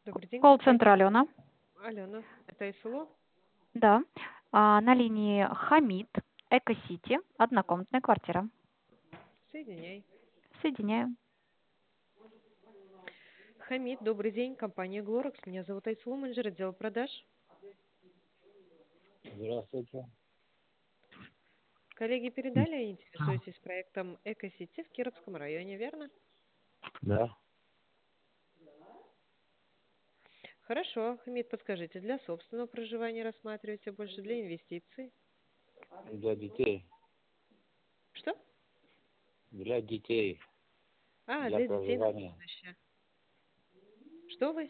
Добрый день, Колл-центр компания. Алена. Алена, это СЛО? Да. На линии Хамид, Эко-Сити, однокомнатная квартира. Соединяй. Соединяю. Хамид, добрый день, компания Глоракс. Меня зовут Айсулу, менеджер отдела продаж. Здравствуйте. Коллеги передали, интересуетесь проектом Эко-Сити в Кировском районе, верно? Да. Хорошо. Хамид, подскажите, для собственного проживания рассматриваете, больше для инвестиций? Для детей. Что? Для детей. Для Для детей на проживания. будущее. Что вы?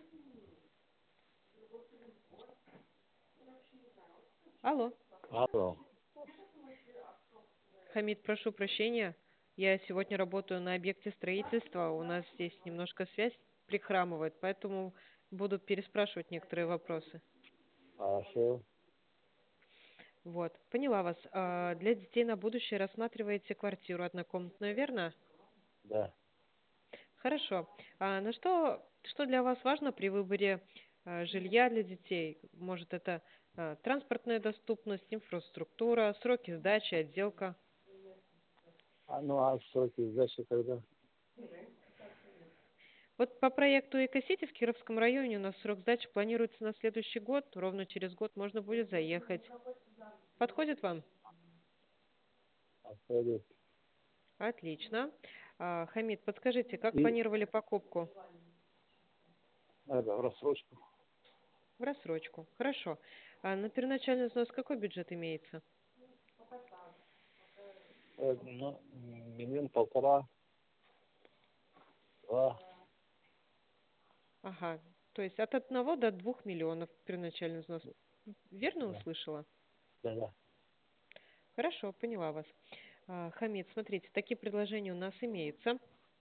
Алло. Алло. Хамид, прошу прощения. Я сегодня работаю на объекте строительства. У нас здесь немножко связь прихрамывает, поэтому буду переспрашивать некоторые вопросы. Хорошо. Вот, поняла вас. Для детей на будущее рассматриваете квартиру однокомнатную, верно? Да. Хорошо. Что для вас важно при выборе жилья для детей? Может, это транспортная доступность, инфраструктура, сроки сдачи, отделка? А сроки сдачи когда? Вот по проекту Эко-Сити в Кировском районе у нас срок сдачи планируется на следующий год. Ровно через год можно будет заехать. Подходит вам? Отходит. Отлично. Хамид, подскажите, как И планировали покупку? в рассрочку. В рассрочку. Хорошо. На первоначальный взнос какой бюджет имеется? Миллион полтора. Два. Ага. То есть от 1 до 2 миллионов первоначальный взнос. Верно Да. услышала? Да. Хорошо, поняла вас. Хамид, смотрите, такие предложения у нас имеются.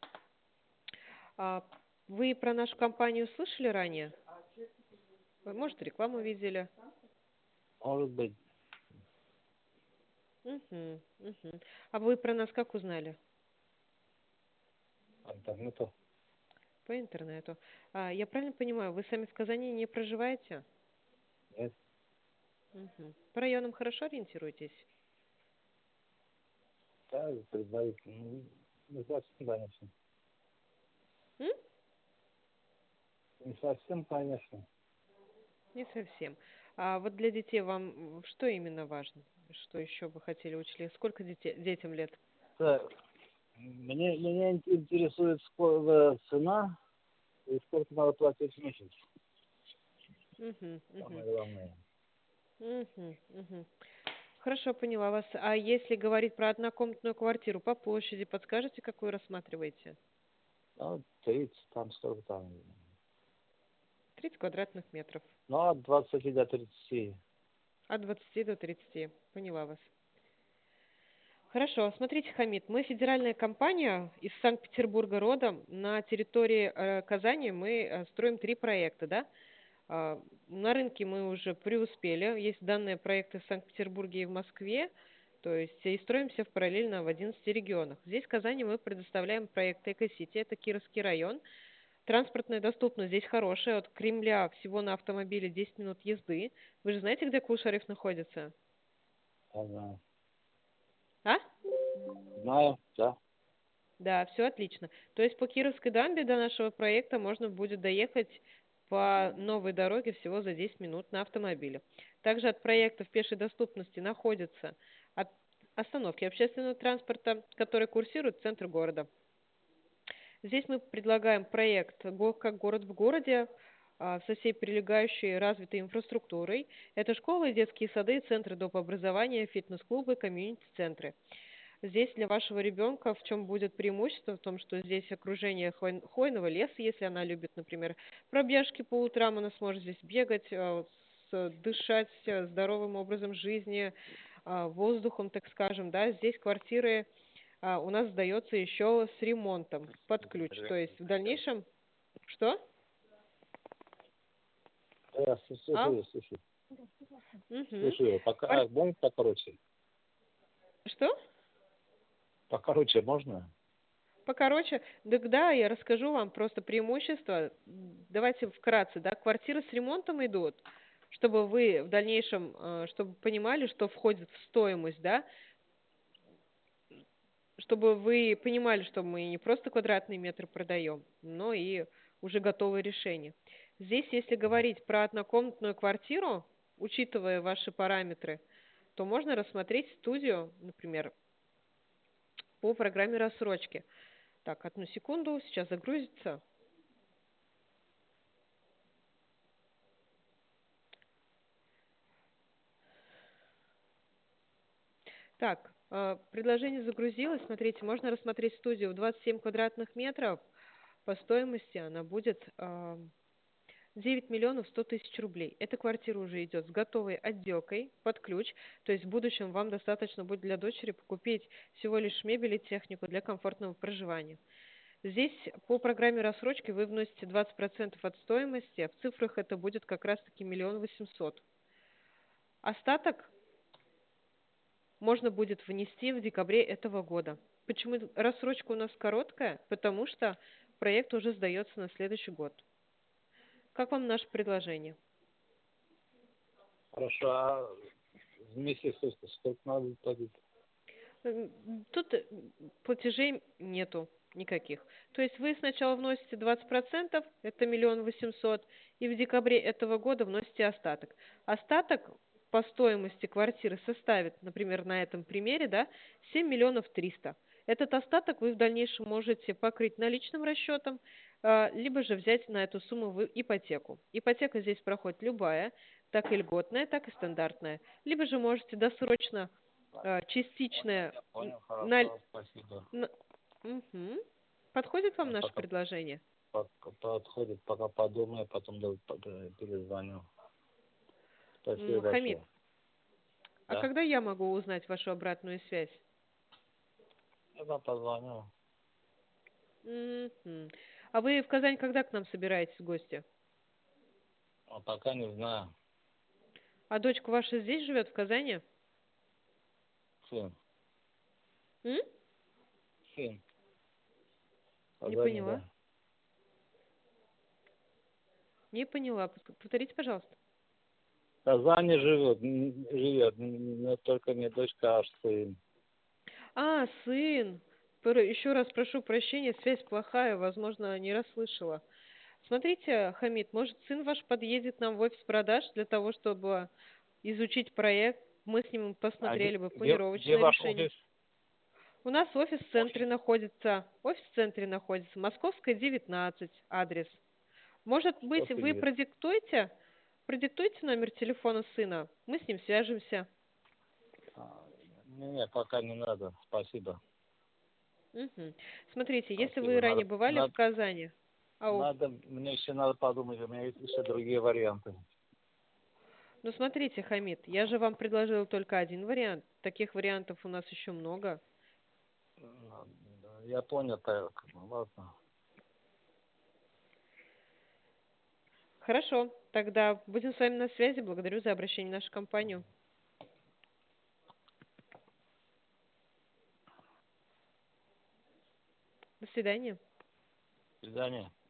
Вы про нашу компанию слышали ранее? Вы, может, рекламу видели? Может быть, Угу, угу. А вы про нас как узнали? интернету. По интернету. Я правильно понимаю, вы сами в Казани не проживаете? Нет. Угу. По районам хорошо ориентируетесь? Да, предварительно. Не совсем, конечно. М? Не совсем, конечно. Не совсем. А вот для детей вам что именно важно? Что еще бы хотели учли? Сколько детям лет? Так, меня интересует цена и сколько надо платить в месяц. Угу, угу. Самое главное. Угу, угу. Хорошо, поняла вас. А если говорить про однокомнатную квартиру по площади, подскажете, какую рассматриваете? 30, там сколько там. 30 квадратных метров. От 20 до 30. От 20 до 30. Поняла вас. Хорошо. Смотрите, Хамид, мы федеральная компания из Санкт-Петербурга родом. На территории Казани мы строим 3 проекта, да? На рынке мы уже преуспели. Есть данные проекты в Санкт-Петербурге и в Москве. То есть и строимся параллельно в 11 регионах. Здесь в Казани мы предоставляем проект Эко-Сити, это Кировский район. Транспортная доступность здесь хорошая. От Кремля всего на автомобиле 10 минут езды. Вы же знаете, где Кул-Шариф находится? Знаю. А? Знаю, да. Да, все отлично. То есть по Кировской дамбе до нашего проекта можно будет доехать по новой дороге всего за 10 минут на автомобиле. Также от проектов пешей доступности находятся остановки общественного транспорта, которые курсируют в центр города. Здесь мы предлагаем проект как город в городе со всей прилегающей развитой инфраструктурой. Это школы, детские сады, центры доп. Образования, фитнес-клубы, комьюнити-центры. Здесь для вашего ребенка в чем будет преимущество? В том, что здесь окружение хвойного леса, если она любит, например, пробежки по утрам, она сможет здесь бегать, дышать здоровым образом жизни, воздухом, так скажем, да. Здесь квартиры у нас сдается еще с ремонтом под ключ. То есть в дальнейшем... Что? Я А? слушаю. Угу. Слушаю. Можно покороче? Что? Покороче можно? покороче, тогда я расскажу вам просто преимущества. Давайте вкратце, да, квартиры с ремонтом идут, чтобы вы в дальнейшем, чтобы понимали, что входит в стоимость, да, чтобы вы понимали, что мы не просто квадратные метры продаем, но и уже готовые решения. Здесь, если говорить про однокомнатную квартиру, учитывая ваши параметры, то можно рассмотреть студию, например, по программе рассрочки. Так, одну секунду, сейчас загрузится. Так, предложение загрузилось. Смотрите, можно рассмотреть студию в 27 квадратных метров. По стоимости она будет 9 миллионов 100 тысяч рублей. Эта квартира уже идет с готовой отделкой под ключ. То есть в будущем вам достаточно будет для дочери купить всего лишь мебель и технику для комфортного проживания. Здесь по программе рассрочки вы вносите 20% от стоимости, а в цифрах это будет как раз-таки 1 800 000. Остаток можно будет внести в декабре этого года. Почему рассрочка у нас короткая? Потому что проект уже сдается на следующий год. Как вам наше предложение? Хорошо, а в месяц сколько надо платить? Тут платежей нету никаких. То есть вы сначала вносите 20%, это 1 800 000, и в декабре этого года вносите остаток. Остаток по стоимости квартиры составит, например, на этом примере, да, 7 300 000. Этот остаток вы в дальнейшем можете покрыть наличным расчетом, либо же взять на эту сумму в ипотеку. Ипотека здесь проходит любая, так и льготная, так и стандартная. Либо же можете досрочно частичная. Я понял, на- хорошо, спасибо. Мгм. Подходит вам наше Пока предложение? подходит, пока подумаю, потом перезвоню. Спасибо Хамид, большое. а Да? когда я могу узнать вашу обратную связь? Я вам позвоню. Мгм. А вы в Казань когда к нам собираетесь в гости? А пока не знаю. А дочка ваша здесь живет, в Казани? Сын. М? Сын. Не Казани, поняла. да. Не поняла. Повторите, пожалуйста. В Казани живет, но только не дочка, а сын. А, сын. Еще раз прошу прощения, связь плохая, возможно, не расслышала. Смотрите, Хамид, может, сын ваш подъедет к нам в офис продаж для того, чтобы изучить проект? Мы с ним А посмотрели бы где планировочное ваш решение. офис? У нас офис в центре Офис. находится. Офис в центре находится. Московская, 19, адрес. Может быть, Московский вы девять. продиктуйте номер телефона сына. Мы с ним свяжемся. Не, пока не надо. Спасибо. Мгм. Смотрите, если вы Спасибо. ранее бывали в Казани, Мне еще надо подумать, у меня есть еще другие варианты. ну смотрите, Хамид, я же вам предложила только один вариант. Таких вариантов у нас еще много. Я понял, так, ладно. Хорошо, тогда будем с вами на связи. Благодарю за обращение в нашу компанию. До свидания. До свидания.